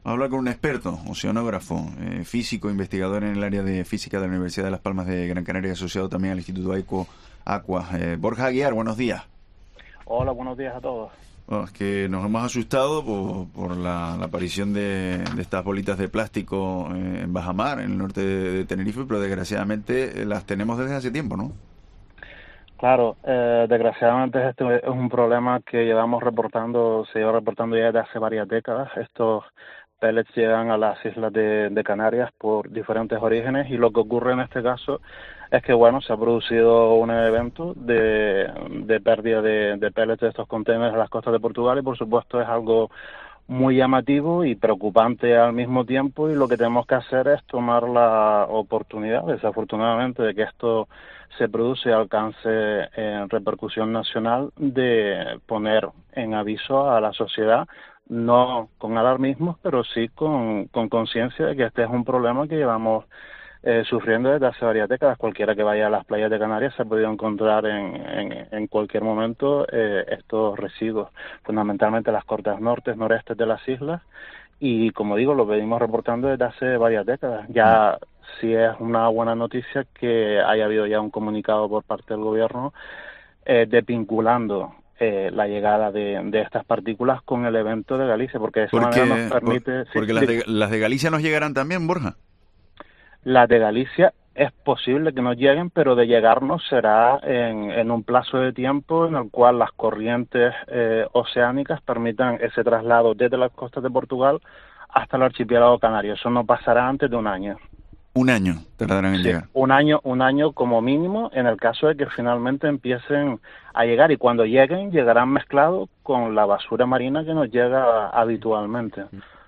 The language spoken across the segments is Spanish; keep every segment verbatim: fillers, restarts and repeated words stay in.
Habla con un experto, oceanógrafo, eh, físico, investigador en el área de física de la Universidad de Las Palmas de Gran Canaria, asociado también al Instituto Aico Aqua. Eh, Borja Aguiar, buenos días. Hola, buenos días a todos. Bueno, es que nos hemos asustado por, por la, la aparición de, de estas bolitas de plástico eh, en bajamar, en el norte de, de Tenerife, pero desgraciadamente eh, las tenemos desde hace tiempo, ¿no? Claro, eh, desgraciadamente este es un problema que llevamos reportando, se lleva reportando ya desde hace varias décadas. Estos pellets llegan a las islas de, de Canarias por diferentes orígenes y lo que ocurre en este caso es que, bueno, se ha producido un evento de, de pérdida de, de pellets de estos contenedores en las costas de Portugal y, por supuesto, es algo muy llamativo y preocupante al mismo tiempo, y lo que tenemos que hacer es tomar la oportunidad, desafortunadamente, de que esto se produce y alcance en repercusión nacional, de poner en aviso a la sociedad, no con alarmismos, pero sí con con conciencia de que este es un problema que llevamos eh, sufriendo desde hace varias décadas. Cualquiera que vaya a las playas de Canarias se ha podido encontrar en, en, en cualquier momento eh, estos residuos, fundamentalmente las costas norte, norestes de las islas, y como digo, lo venimos reportando desde hace varias décadas. Ya sí es una buena noticia que haya habido ya un comunicado por parte del gobierno eh, desvinculando eh, la llegada de, de estas partículas con el evento de Galicia, porque de esa manera nos Porque, por- permite... Sí, porque las diga. de, las de Galicia nos llegarán también, Borja. Las de Galicia es posible que nos lleguen, pero de llegarnos será en, en un plazo de tiempo en el cual las corrientes eh, oceánicas permitan ese traslado desde las costas de Portugal hasta el archipiélago canario. Eso no pasará antes de un año. Un año tardarán en Sí, llegar. un año, un año como mínimo, en el caso de que finalmente empiecen a llegar, y cuando lleguen, llegarán mezclados con la basura marina que nos llega habitualmente.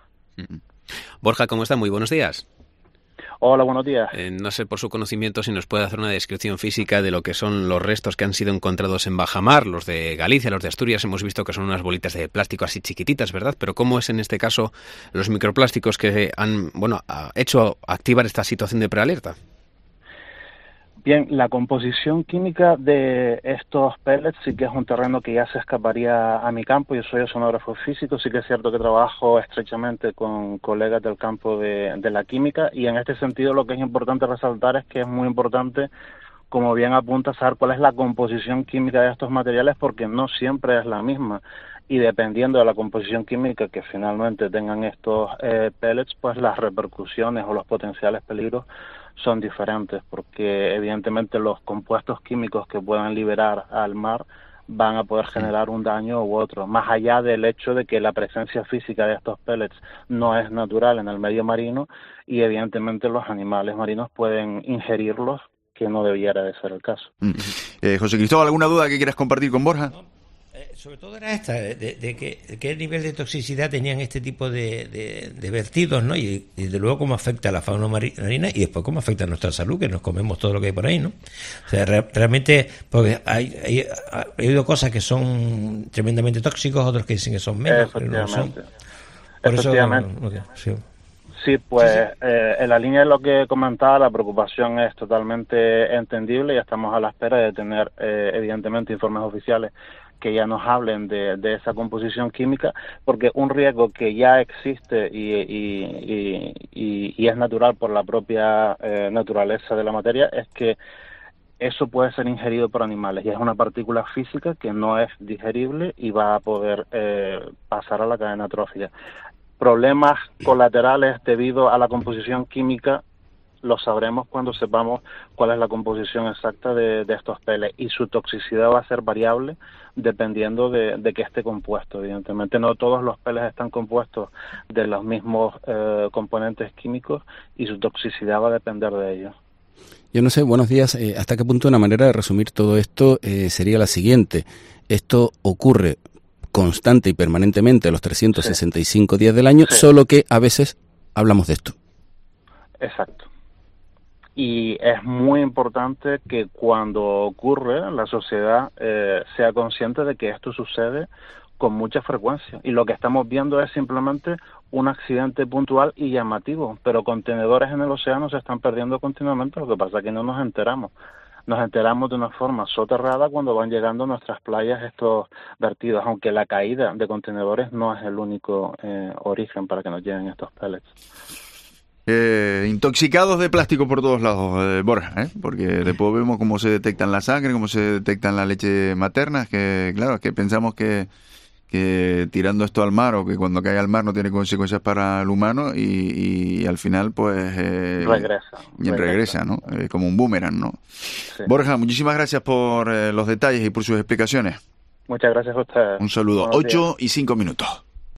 Borja, ¿cómo está? Muy buenos días. Hola, buenos días. Eh, no sé, por su conocimiento, si nos puede hacer una descripción física de lo que son los restos que han sido encontrados en bajamar, los de Galicia, los de Asturias. Hemos visto que son unas bolitas de plástico así chiquititas, ¿verdad? Pero ¿cómo es en este caso los microplásticos que han, bueno, ha hecho activar esta situación de prealerta? Bien, la composición química de estos pellets sí que es un terreno que ya se escaparía a mi campo. Yo soy oceanógrafo físico, sí que es cierto que trabajo estrechamente con colegas del campo de, de la química, y en este sentido lo que es importante resaltar es que es muy importante, como bien apunta, saber cuál es la composición química de estos materiales, porque no siempre es la misma, y dependiendo de la composición química que finalmente tengan estos eh, pellets, pues las repercusiones o los potenciales peligros son diferentes, porque evidentemente los compuestos químicos que puedan liberar al mar van a poder generar un daño u otro, más allá del hecho de que la presencia física de estos pellets no es natural en el medio marino, y evidentemente los animales marinos pueden ingerirlos, que no debiera de ser el caso. Mm. Eh, José Cristóbal, ¿alguna duda que quieras compartir con Borja? No, eh, sobre todo era esta, de, de, de que, de qué nivel de toxicidad tenían este tipo de, de, de vertidos, ¿no? Y, y de luego cómo afecta a la fauna marina, y después cómo afecta a nuestra salud, que nos comemos todo lo que hay por ahí, ¿no? O sea, re, realmente, porque hay, hay, ha habido cosas que son tremendamente tóxicos, otros que dicen que son menos, pero no son. Por Efectivamente. eso, no, no, sí. Sí, pues Sí, sí. Eh, en la línea de lo que comentaba, la preocupación es totalmente entendible, y estamos a la espera de tener, eh, evidentemente, informes oficiales que ya nos hablen de, de esa composición química, porque un riesgo que ya existe y, y, y, y, y es natural por la propia eh, naturaleza de la materia es que eso puede ser ingerido por animales, y es una partícula física que no es digerible y va a poder eh, pasar a la cadena trófica. Problemas colaterales debido a la composición química lo sabremos cuando sepamos cuál es la composición exacta de, de estos pellets, y su toxicidad va a ser variable dependiendo de, de que esté compuesto. Evidentemente no todos los pellets están compuestos de los mismos eh, componentes químicos, y su toxicidad va a depender de ellos. Yo no sé, buenos días, eh, hasta qué punto una manera de resumir todo esto eh, sería la siguiente. Esto ocurre constante y permanentemente los trescientos sesenta y cinco Sí. días del año, Sí. solo que a veces hablamos de esto. Exacto. Y es muy importante que cuando ocurre la sociedad eh, sea consciente de que esto sucede con mucha frecuencia, y lo que estamos viendo es simplemente un accidente puntual y llamativo, pero contenedores en el océano se están perdiendo continuamente, lo que pasa es que no nos enteramos. nos enteramos de una forma soterrada cuando van llegando a nuestras playas estos vertidos, aunque la caída de contenedores no es el único eh, origen para que nos lleguen estos pellets. Eh, intoxicados de plástico por todos lados, eh, Borja, ¿eh? Porque después vemos cómo se detecta en la sangre, cómo se detecta en la leche materna, es que claro, es que pensamos que, que tirando esto al mar o que cuando cae al mar no tiene consecuencias para el humano y, y al final pues eh, regresa, y regresa, regresa, ¿no? Eh, como un boomerang, ¿no? Sí. Borja, muchísimas gracias por eh, los detalles y por sus explicaciones. Muchas gracias a ustedes. Un saludo. ocho y cinco minutos.